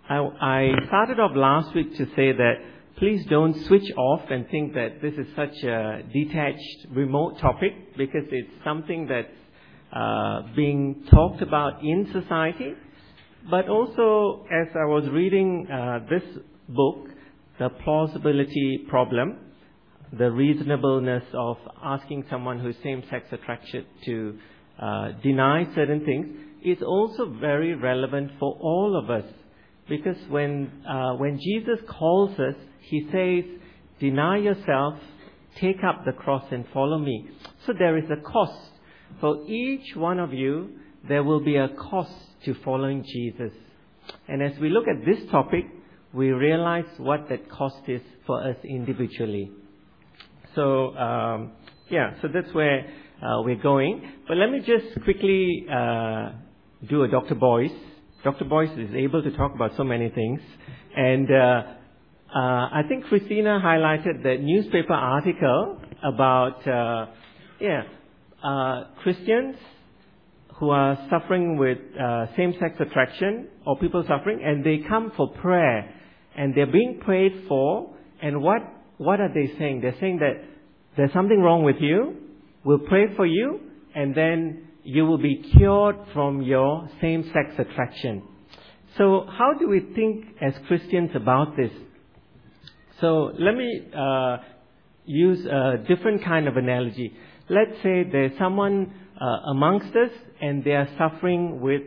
I started off last week to say that please don't switch off and think that this is such a detached, remote topic, because it's something that's being talked about in society. But also, as I was reading this book, The Plausibility Problem, the reasonableness of asking someone who is same-sex attracted to deny certain things, is also very relevant for all of us. Because when Jesus calls us, He says, deny yourself, take up the cross and follow me. So there is a cost. For each one of you, there will be a cost to following Jesus. And as we look at this topic, we realize what that cost is for us individually. So, so that's where we're going. But let me just quickly do a Dr. Boyce. Dr. Boyce is able to talk about so many things. And I think Christina highlighted the newspaper article about Christians who are suffering with same-sex attraction, or people suffering, and they come for prayer. And they're being prayed for, and what are they saying? They're saying that there's something wrong with you, we'll pray for you, and then you will be cured from your same-sex attraction. So how do we think as Christians about this? So let me use a different kind of analogy. Let's say there's someone amongst us, and they are suffering with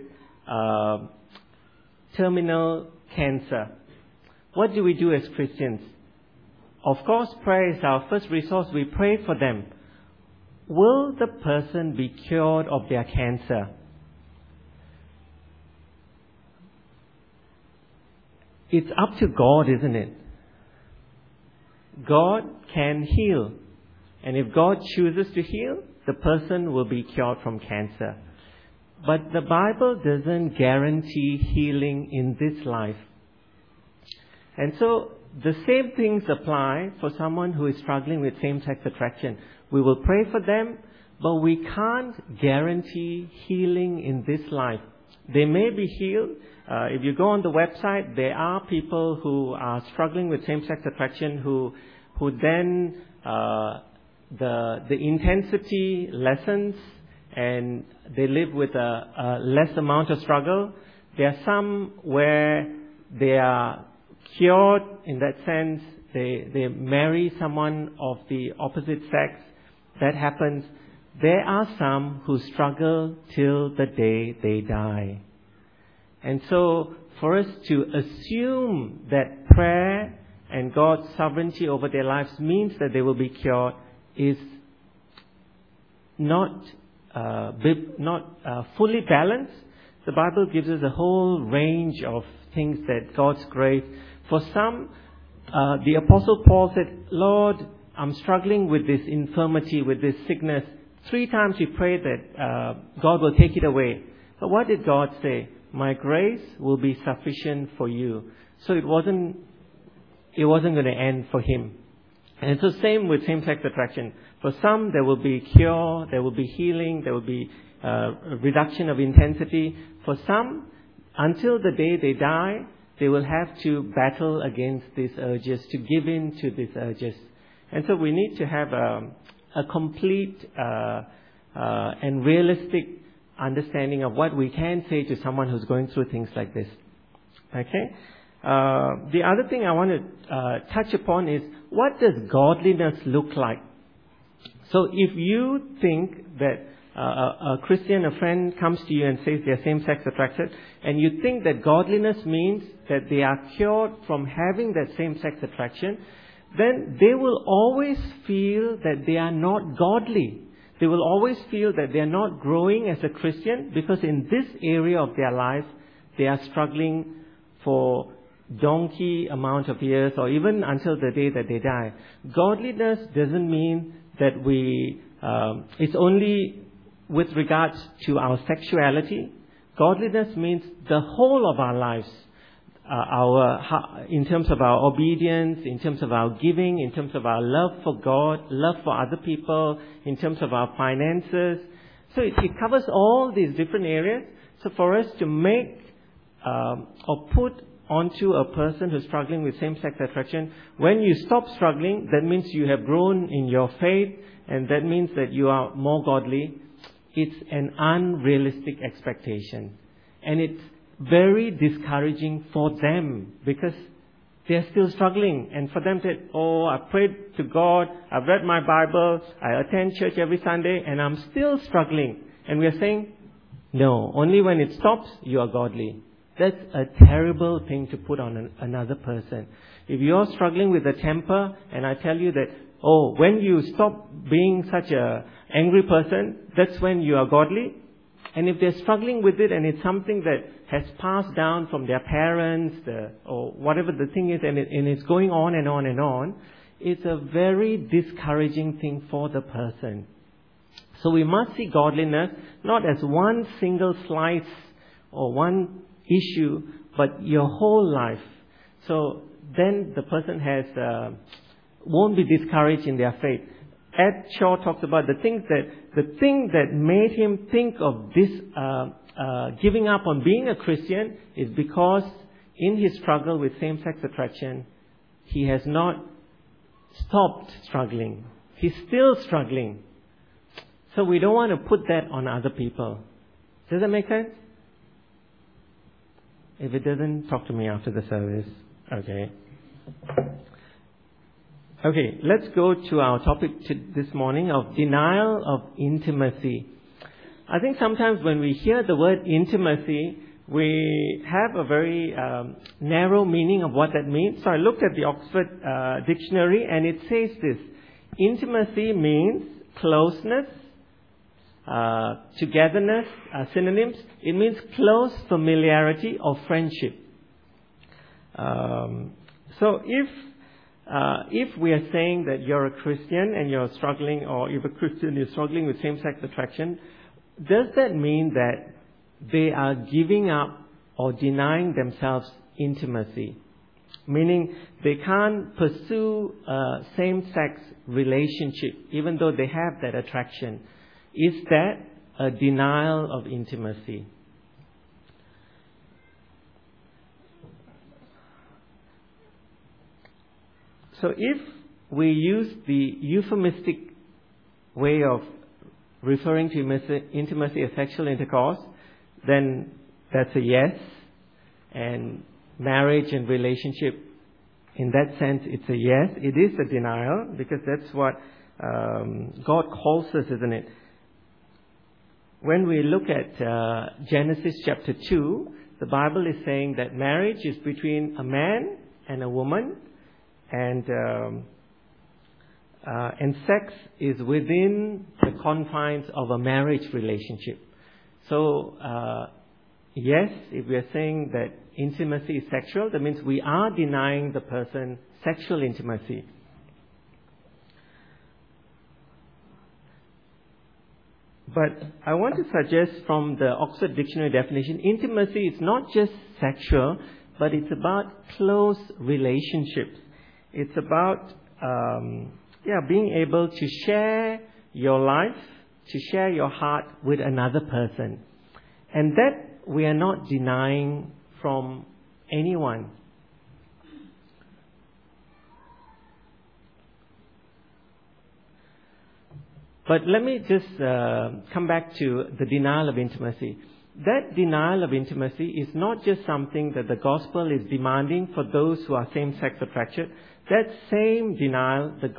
terminal cancer. What do we do as Christians? Of course, prayer is our first resource. We pray for them. Will the person be cured of their cancer? It's up to God, isn't it? God can heal. And if God chooses to heal, the person will be cured from cancer. But the Bible doesn't guarantee healing in this life. And so the same things apply for someone who is struggling with same-sex attraction. We will pray for them, but we can't guarantee healing in this life. They may be healed. If you go on the website, there are people who are struggling with same-sex attraction who then the intensity lessens and they live with a less amount of struggle. There are some where they are cured in that sense. They marry someone of the opposite sex. That happens. There are some who struggle till the day they die. And so for us to assume that prayer and God's sovereignty over their lives means that they will be cured is not fully balanced. The Bible gives us a whole range of things that God's grace. For some, the Apostle Paul said, Lord, I'm struggling with this infirmity, with this sickness. 3 times he prayed that God will take it away. But what did God say? My grace will be sufficient for you. So it wasn't going to end for him. And so same with same-sex attraction. For some, there will be cure, there will be healing, there will be reduction of intensity. For some, until the day they die, they will have to battle against these urges, to give in to these urges. And so we need to have a complete and realistic understanding of what we can say to someone who's going through things like this. Okay? The other thing I want to touch upon is, what does godliness look like? So if you think that a Christian, a friend comes to you and says they're same-sex attracted, and you think that godliness means that they are cured from having that same-sex attraction, then they will always feel that they are not godly. They will always feel that they are not growing as a Christian, because in this area of their life, they are struggling for donkey amount of years, or even until the day that they die. Godliness doesn't mean that it's only with regards to our sexuality. Godliness means the whole of our lives. In terms of our obedience, in terms of our giving, in terms of our love for God, love for other people, in terms of our finances. So it covers all these different areas. So for us to make or put onto a person who's struggling with same-sex attraction, when you stop struggling, that means you have grown in your faith, and that means that you are more godly. It's an unrealistic expectation. And it's very discouraging for them because they're still struggling. And for them to, I prayed to God, I've read my Bible, I attend church every Sunday, and I'm still struggling. And we're saying, no, only when it stops, you are godly. That's a terrible thing to put on another person. If you're struggling with a temper, and I tell you that, when you stop being such a angry person, that's when you are godly. And if they're struggling with it, and it's something that has passed down from their parents, or whatever the thing is, and it's going on and on and on, it's a very discouraging thing for the person. So we must see godliness not as one single slice or one issue, but your whole life. So then the person won't be discouraged in their faith. Ed Shaw talks about the thing that made him think of this giving up on being a Christian is because in his struggle with same-sex attraction, he has not stopped struggling. He's still struggling. So we don't want to put that on other people. Does that make sense? If it doesn't, talk to me after the service. Okay. Okay, let's go to our topic this morning of denial of intimacy. I think sometimes when we hear the word intimacy, we have a very narrow meaning of what that means. So I looked at the Oxford Dictionary, and it says this: intimacy means closeness, togetherness, synonyms. It means close familiarity or friendship. So if we are saying that you're a Christian and you're struggling, or if a Christian is struggling with same-sex attraction, does that mean that they are giving up or denying themselves intimacy? Meaning they can't pursue a same-sex relationship even though they have that attraction. Is that a denial of intimacy? So if we use the euphemistic way of referring to intimacy as sexual intercourse, then that's a yes. And marriage and relationship, in that sense, it's a yes. It is a denial because that's what God calls us, isn't it? When we look at Genesis chapter 2, the Bible is saying that marriage is between a man and a woman, and sex is within the confines of a marriage relationship. So, yes, if we are saying that intimacy is sexual, that means we are denying the person sexual intimacy. But I want to suggest from the Oxford Dictionary definition, intimacy is not just sexual, but it's about close relationships. It's about being able to share your life, to share your heart with another person. And that we are not denying from anyone. But let me just come back to the denial of intimacy. That denial of intimacy is not just something that the gospel is demanding for those who are same-sex attracted. That same denial, the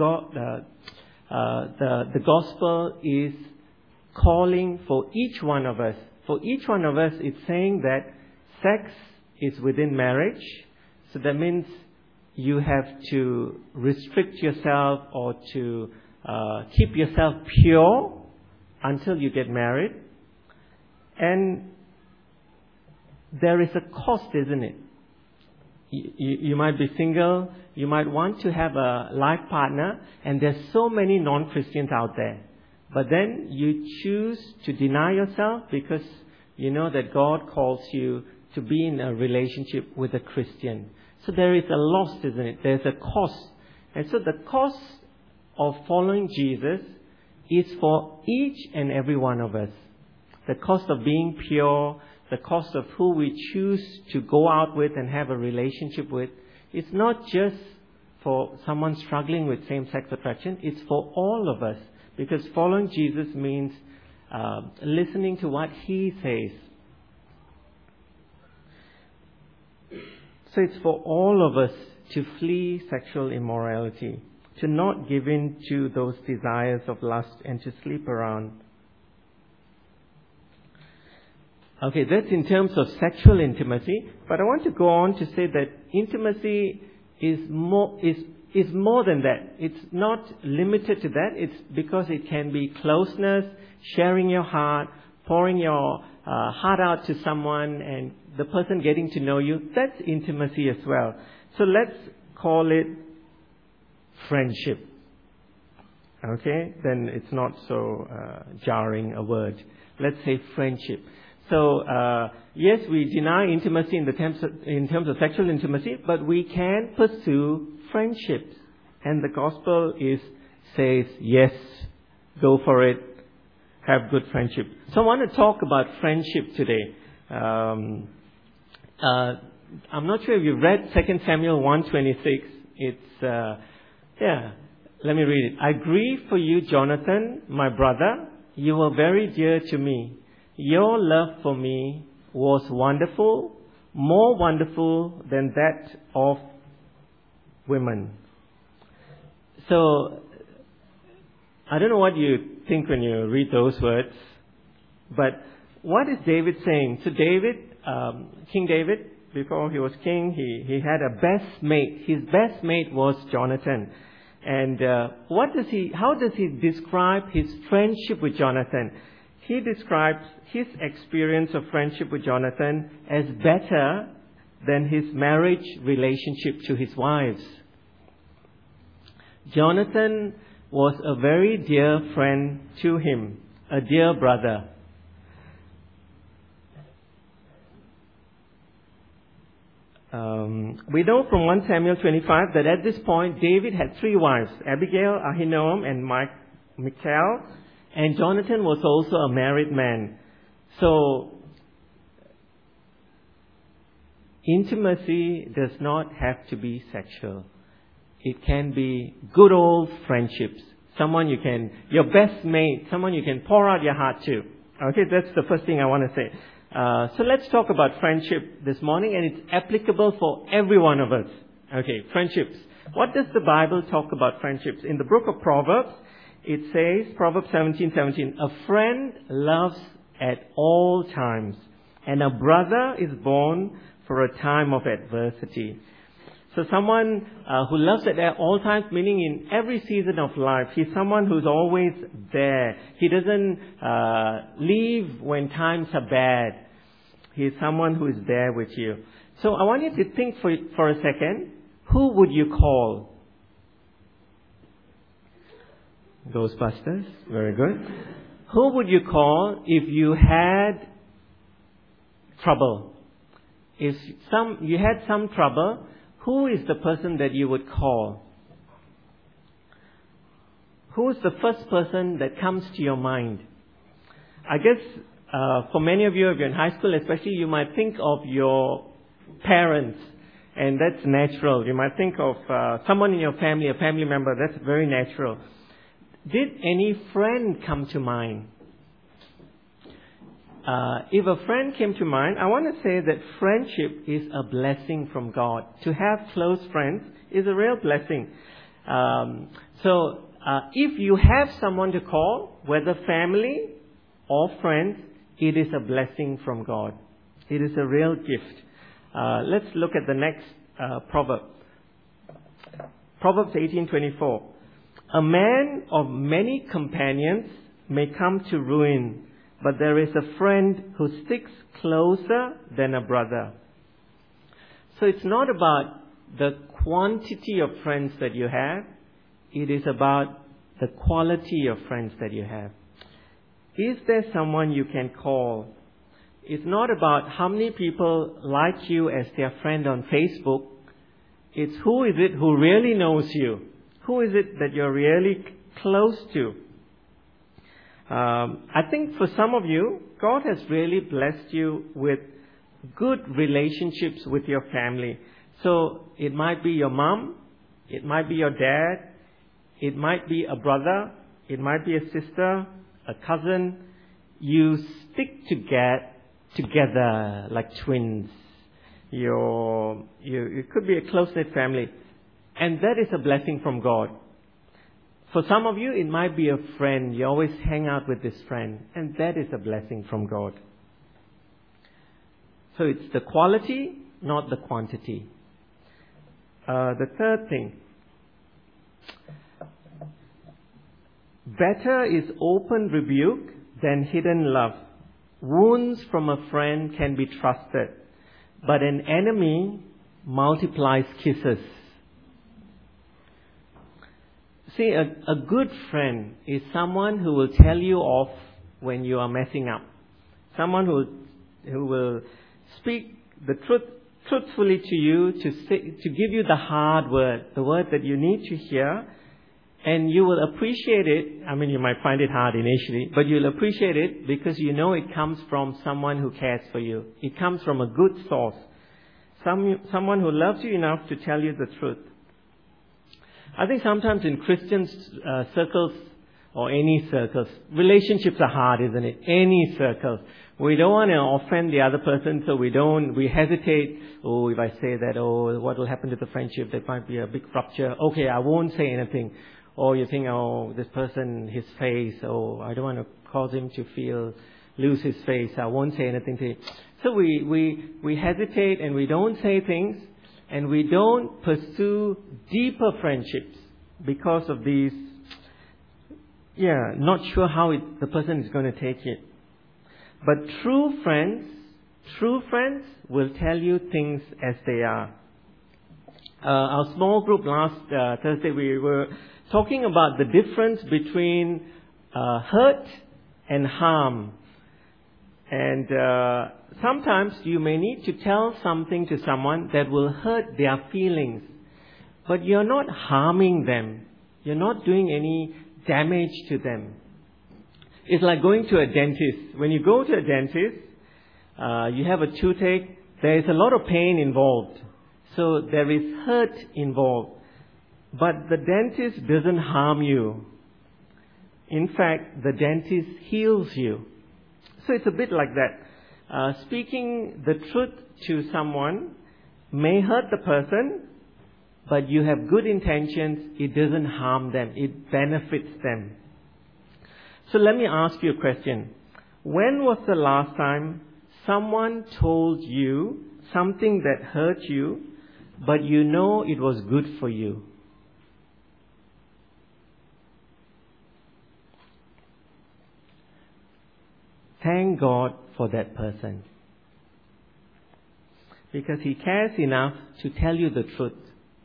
gospel is calling for each one of us. For each one of us, it's saying that sex is within marriage. So that means you have to restrict yourself or to keep yourself pure until you get married. And there is a cost, isn't it? You might be single, you might want to have a life partner, and there's so many non-Christians out there. But then you choose to deny yourself because you know that God calls you to be in a relationship with a Christian. So there is a loss, isn't it? There's a cost. And so the cost of following Jesus is for each and every one of us. The cost of being pure, the cost of who we choose to go out with and have a relationship with, it's not just for someone struggling with same-sex attraction, it's for all of us. Because following Jesus means listening to what He says. So it's for all of us to flee sexual immorality, to not give in to those desires of lust and to sleep around. Okay, that's in terms of sexual intimacy, but I want to go on to say that intimacy is more than that. It's not limited to that. It's because it can be closeness, sharing your heart, pouring your heart out to someone, and the person getting to know you. That's intimacy as well. So let's call it friendship. Okay? Then it's not so jarring a word. Let's say friendship. So, yes, we deny intimacy in terms of sexual intimacy, but we can pursue friendships. And the gospel says, yes, go for it, have good friendship. So I want to talk about friendship today. I'm not sure if you've read 2 Samuel 1:26. Let me read it. I grieve for you, Jonathan, my brother. You were very dear to me. Your love for me was wonderful, more wonderful than that of women. So, I don't know what you think when you read those words, but what is David saying? So David, King David, before he was king, he had a best mate. His best mate was Jonathan. And how does he describe his friendship with Jonathan? He describes his experience of friendship with Jonathan as better than his marriage relationship to his wives. Jonathan was a very dear friend to him, a dear brother. We know from 1 Samuel 25 that at this point David had 3 wives, Abigail, Ahinoam, and Michal. And Jonathan was also a married man. So, intimacy does not have to be sexual. It can be good old friendships. Your best mate, someone you can pour out your heart to. Okay, that's the first thing I want to say. So let's talk about friendship this morning, and it's applicable for every one of us. Okay, friendships. What does the Bible talk about friendships? In the book of Proverbs, it says, Proverbs 17:17, a friend loves at all times, and a brother is born for a time of adversity. So someone who loves at all times, meaning in every season of life, he's someone who's always there. He doesn't leave when times are bad. He's someone who is there with you. So I want you to think for a second, who would you call? Ghostbusters, very good. Who would you call if you had trouble? If you had some trouble, who is the person that you would call? Who is the first person that comes to your mind? I guess for many of you, if you're in high school especially, you might think of your parents, and that's natural. You might think of someone in your family, a family member, that's very natural. Did any friend come to mind? If a friend came to mind, I want to say that friendship is a blessing from God. To have close friends is a real blessing. So if you have someone to call, whether family or friends, it is a blessing from God. It is a real gift. Let's look at the next proverb. Proverbs 18:24. A man of many companions may come to ruin, but there is a friend who sticks closer than a brother. So it's not about the quantity of friends that you have. It is about the quality of friends that you have. Is there someone you can call? It's not about how many people like you as their friend on Facebook. It's who is it who really knows you? Who is it that you're really close to? I think for some of you, God has really blessed you with good relationships with your family. So it might be your mom, it might be your dad, it might be a brother, it might be a sister, a cousin. You stick together like twins. It could be a close-knit family. And that is a blessing from God. For some of you, it might be a friend. You always hang out with this friend. And that is a blessing from God. So it's the quality, not the quantity. The third thing. Better is open rebuke than hidden love. Wounds from a friend can be trusted, but an enemy multiplies kisses. See, a good friend is someone who will tell you off when you are messing up. Someone who will speak the truth truthfully to you, to give you the hard word, the word that you need to hear, and you will appreciate it. I mean, you might find it hard initially, but you'll appreciate it because you know it comes from someone who cares for you. It comes from a good source. Someone who loves you enough to tell you the truth. I think sometimes in Christian circles, or any circles, relationships are hard, isn't it? Any circles. We don't want to offend the other person, so we hesitate. Oh, if I say that, what will happen to the friendship? There might be a big rupture. Okay, I won't say anything. Or you think, this person, his face, I don't want to cause him to lose his face. I won't say anything to him. So we hesitate and we don't say things, and we don't pursue deeper friendships because of these, not sure how the person is going to take it. But true friends will tell you things as they are. Our small group last Thursday, we were talking about the difference between hurt and harm. And sometimes you may need to tell something to someone that will hurt their feelings, but you're not harming them. You're not doing any damage to them. It's like going to a dentist. When you go to a dentist, you have a toothache, there is a lot of pain involved. So there is hurt involved. But the dentist doesn't harm you. In fact, the dentist heals you. So it's a bit like that. Speaking the truth to someone may hurt the person, but you have good intentions. It doesn't harm them. It benefits them. So let me ask you a question. When was the last time someone told you something that hurt you, but you know it was good for you? Thank God for that person, because He cares enough to tell you the truth.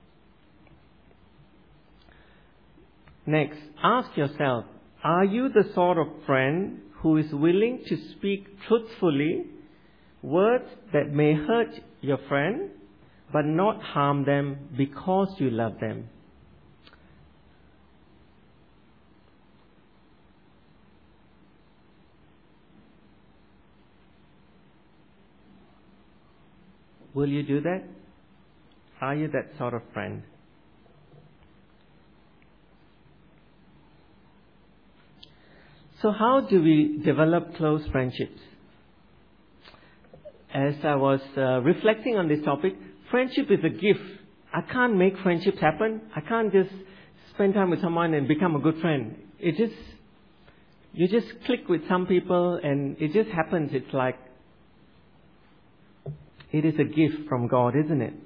Next, ask yourself, are you the sort of friend who is willing to speak truthfully words that may hurt your friend, but not harm them because you love them? Will you do that? Are you that sort of friend? So how do we develop close friendships? As I was reflecting on this topic, friendship is a gift. I can't make friendships happen. I can't just spend time with someone and become a good friend. You just click with some people and it just happens. It's like, it is a gift from God, isn't it?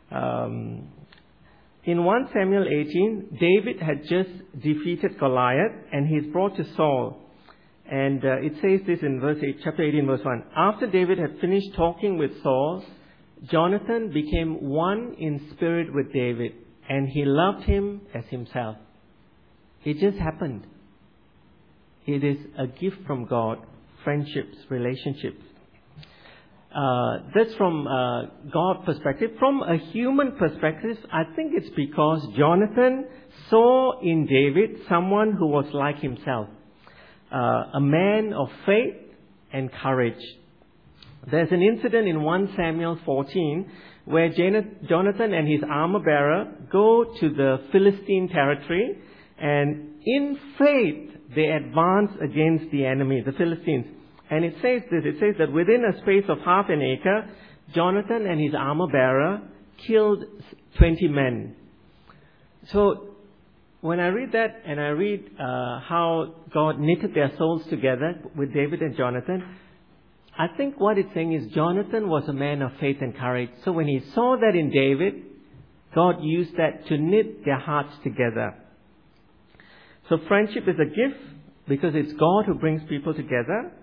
In 1 Samuel 18, David had just defeated Goliath and he's brought to Saul. And it says this in chapter 18, verse 1. After David had finished talking with Saul, Jonathan became one in spirit with David, and he loved him as himself. It just happened. It is a gift from God, friendships, relationships. That's from God's perspective. From a human perspective, I think it's because Jonathan saw in David someone who was like himself. A man of faith and courage. There's an incident in 1 Samuel 14 where Jonathan and his armor-bearer go to the Philistine territory, and in faith they advance against the enemy, the Philistines. And it says this, it says that within a space of half an acre, Jonathan and his armor-bearer killed 20 men. So when I read that and I read how God knitted their souls together with David and Jonathan, I think what it's saying is Jonathan was a man of faith and courage. So when he saw that in David, God used that to knit their hearts together. So friendship is a gift because it's God who brings people together.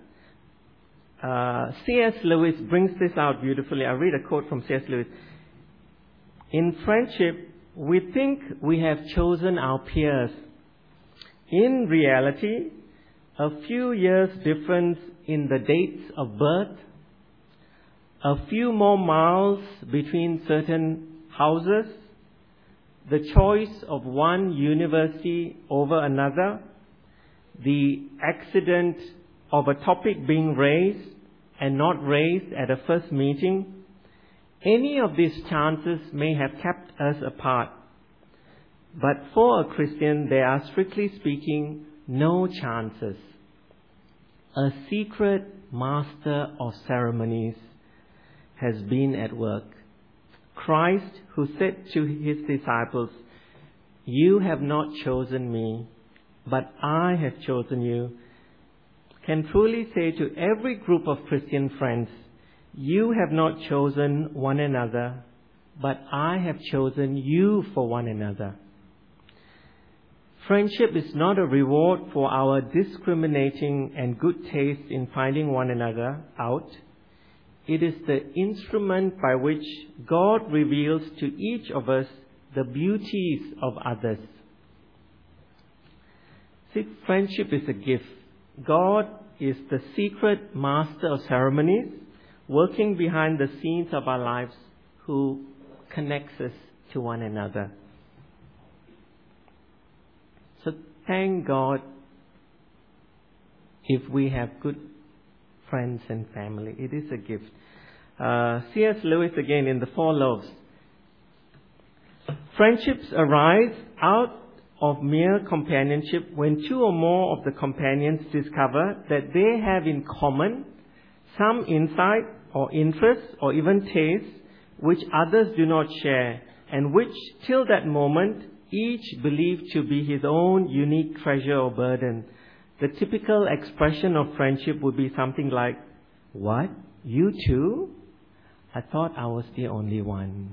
C.S. Lewis brings this out beautifully. I'll read a quote from C.S. Lewis. In friendship, we think we have chosen our peers. In reality, a few years difference in the dates of birth, a few more miles between certain houses, the choice of one university over another, the accident of a topic being raised and not raised at a first meeting, any of these chances may have kept us apart. But for a Christian, there are, strictly speaking, no chances. A secret master of ceremonies has been at work. Christ, who said to his disciples, "You have not chosen me, but I have chosen you," can truly say to every group of Christian friends, "You have not chosen one another, but I have chosen you for one another." Friendship is not a reward for our discriminating and good taste in finding one another out. It is the instrument by which God reveals to each of us the beauties of others. See, friendship is a gift. God is the secret master of ceremonies, working behind the scenes of our lives, who connects us to one another. So thank God if we have good friends and family. It is a gift. C.S. Lewis again in The Four Loaves. Friendships arise out of mere companionship when two or more of the companions discover that they have in common some insight or interest or even taste which others do not share, and which till that moment each believed to be his own unique treasure or burden. The typical expression of friendship would be something like, "What? You too? I thought I was the only one."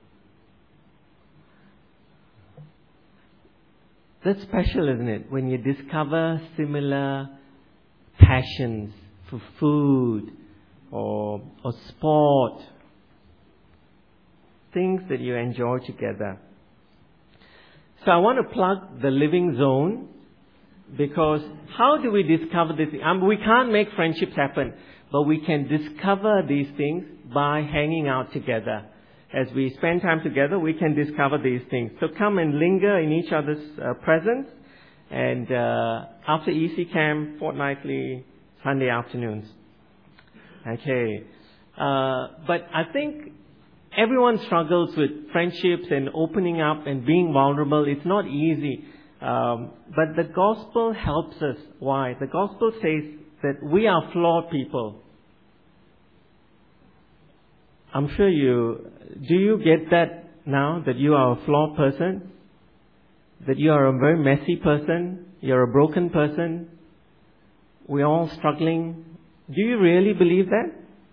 That's special, isn't it? When you discover similar passions for food or sport, things that you enjoy together. So I want to plug the Living Zone, because how do we discover this? We can't make friendships happen, but we can discover these things by hanging out together. As we spend time together, we can discover these things. So come and linger in each other's presence, and after EC Camp, fortnightly Sunday afternoons. Okay. But I think everyone struggles with friendships and opening up and being vulnerable. It's not easy. But the gospel helps us. Why? The gospel says that we are flawed people. I'm sure do you get that now, that you are a flawed person? That you are a very messy person? You're a broken person? We're all struggling. Do you really believe that?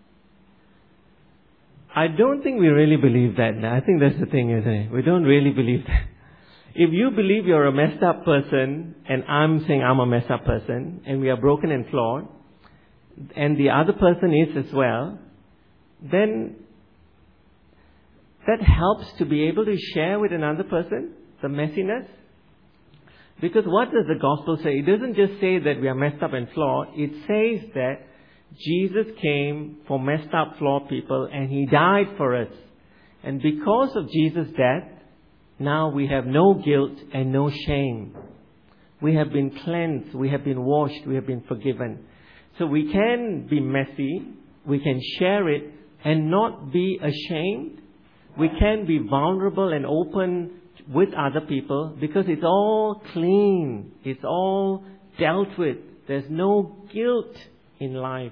I don't think we really believe that. I think that's the thing, isn't it? We don't really believe that. If you believe you're a messed up person, and I'm saying I'm a messed up person, and we are broken and flawed, and the other person is as well, then that helps to be able to share with another person the messiness. Because what does the gospel say? It doesn't just say that we are messed up and flawed. It says that Jesus came for messed up, flawed people, and He died for us. And because of Jesus' death, now we have no guilt and no shame. We have been cleansed, we have been washed, we have been forgiven. So we can be messy, we can share it and not be ashamed. We can be vulnerable and open with other people because it's all clean. It's all dealt with. There's no guilt in life.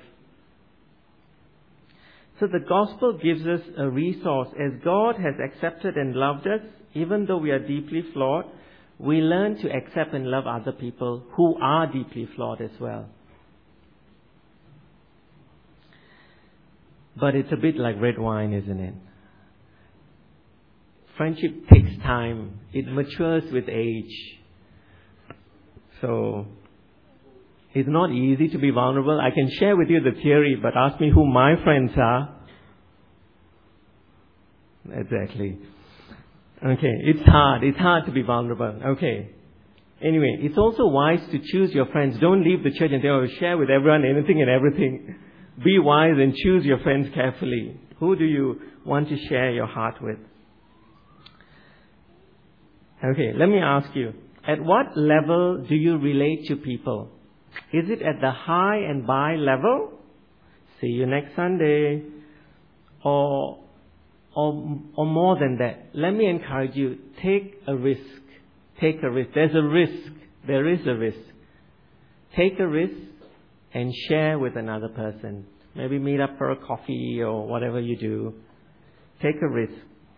So the gospel gives us a resource. As God has accepted and loved us, even though we are deeply flawed, we learn to accept and love other people who are deeply flawed as well. But it's a bit like red wine, isn't it? Friendship takes time. It matures with age. So, it's not easy to be vulnerable. I can share with you the theory, but ask me who my friends are. Exactly. Okay, it's hard. It's hard to be vulnerable. Okay. Anyway, it's also wise to choose your friends. Don't leave the church and say, oh, share with everyone anything and everything. Be wise and choose your friends carefully. Who do you want to share your heart with? Okay, let me ask you. At what level do you relate to people? Is it at the high and by level? See you next Sunday. Or more than that. Let me encourage you. Take a risk. Take a risk. There's a risk. There is a risk. Take a risk and share with another person. Maybe meet up for a coffee or whatever you do. Take a risk.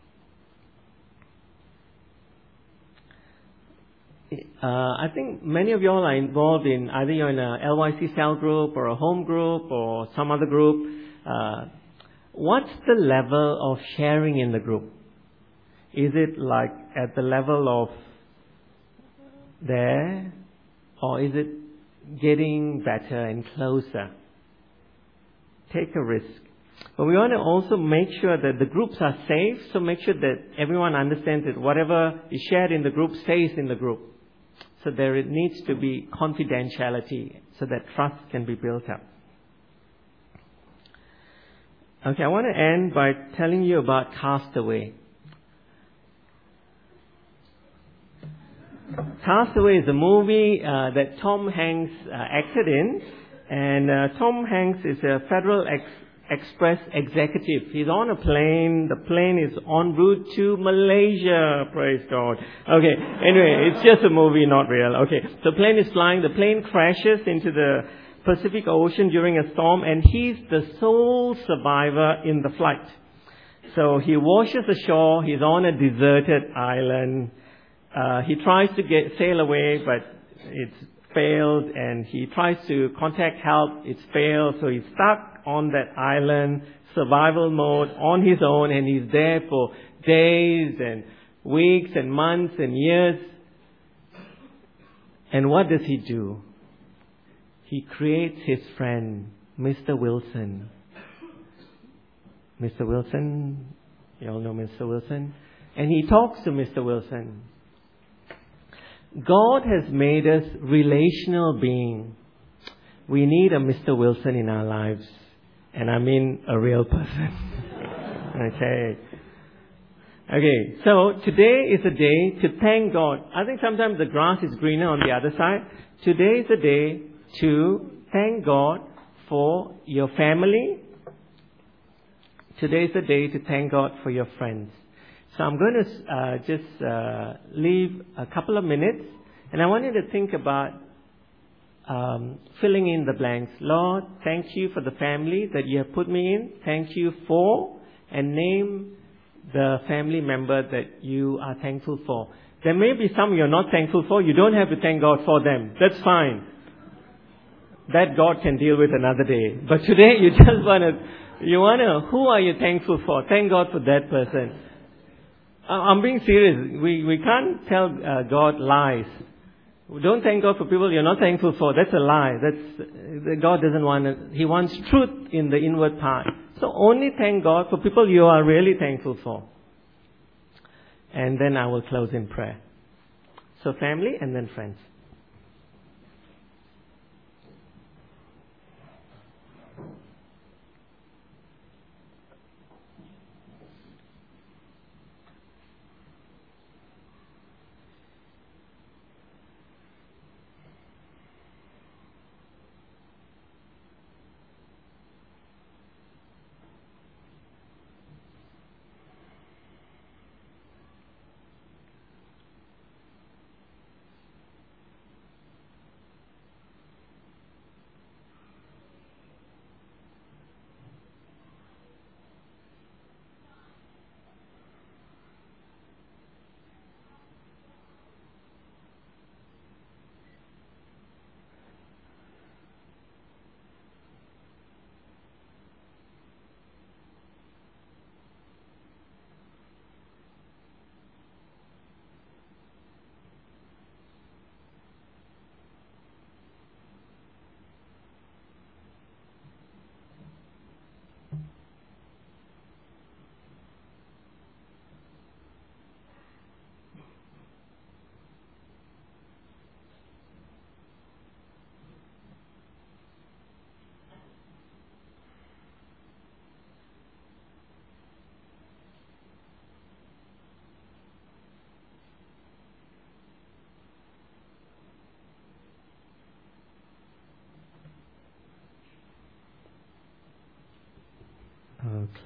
I think many of you all are involved in either you're in a LYC cell group or a home group or some other group. What's the level of sharing in the group? Is it like at the level of there, or is it getting better and closer? Take a risk. But we want to also make sure that the groups are safe, so make sure that everyone understands that whatever is shared in the group stays in the group. So there needs to be confidentiality so that trust can be built up. Okay, I want to end by telling you about Castaway. Castaway is a movie that Tom Hanks acted in. And Tom Hanks is a Federal Express executive. He's on a plane. The plane is en route to Malaysia. Praise God. Okay, anyway, it's just a movie, not real. Okay, the plane is flying. The plane crashes into the Pacific Ocean during a storm, and he's the sole survivor in the flight. So he washes ashore. He's on a deserted island. He tries to sail away, but it's failed, and he tries to contact help. It's failed, so he's stuck on that island, survival mode, on his own, and he's there for days and weeks and months and years. And what does he do? He creates his friend, Mr. Wilson. Mr. Wilson, you all know Mr. Wilson? And he talks to Mr. Wilson. God has made us relational beings. We need a Mr. Wilson in our lives. And I mean a real person. Okay, so today is a day to thank God. I think sometimes the grass is greener on the other side. Today is a day to thank God for your family. Today is a day to thank God for your friends. So I'm going to just leave a couple of minutes, and I want you to think about filling in the blanks. Lord, thank you for the family that you have put me in. Thank you for, and name the family member that you are thankful for. There may be some you're not thankful for. You don't have to thank God for them. That's fine. That God can deal with another day. But today you just want to, who are you thankful for? Thank God for that person. I'm being serious. We can't tell God lies. Don't thank God for people you're not thankful for. That's a lie. God doesn't want it. He wants truth in the inward part. So only thank God for people you are really thankful for. And then I will close in prayer. So family and then friends.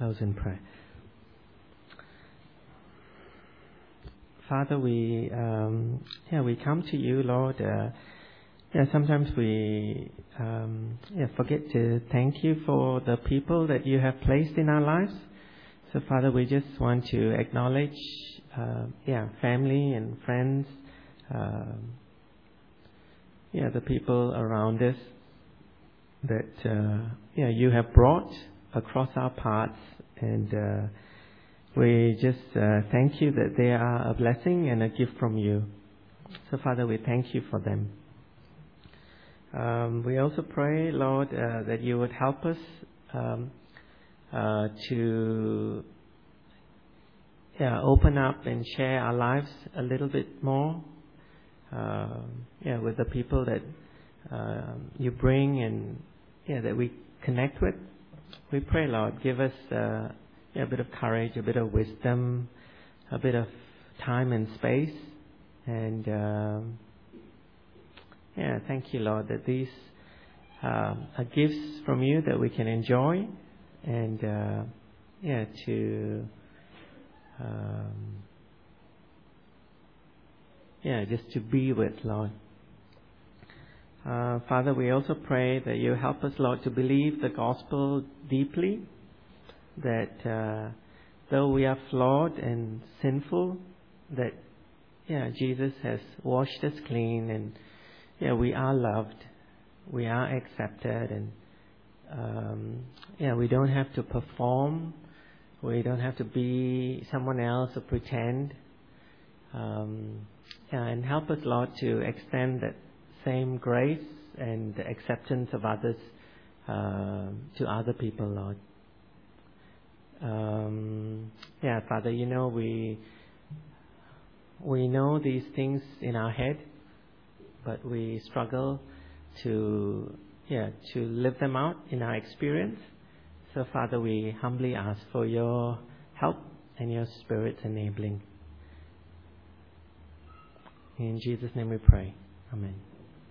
close in prayer. Father, we come to you, Lord. Sometimes we forget to thank you for the people that you have placed in our lives. So, Father, we just want to acknowledge, family and friends, the people around us that you have brought across our paths, and we just thank you that they are a blessing and a gift from you. So, Father, we thank you for them. We also pray, Lord, that you would help us to open up and share our lives a little bit more with the people that you bring and that we connect with. We pray, Lord, give us a bit of courage, a bit of wisdom, a bit of time and space, and thank you, Lord, that these are gifts from you that we can enjoy, and just to be with, Lord. Father, we also pray that you help us, Lord, to believe the gospel deeply, that though we are flawed and sinful, that Jesus has washed us clean, and we are loved, we are accepted, and we don't have to perform, we don't have to be someone else or pretend, and help us, Lord, to extend that same grace and acceptance of others to other people, Lord. Father, we know these things in our head, but we struggle to live them out in our experience. So, Father, we humbly ask for your help and your Spirit's enabling. In Jesus' name we pray. Amen.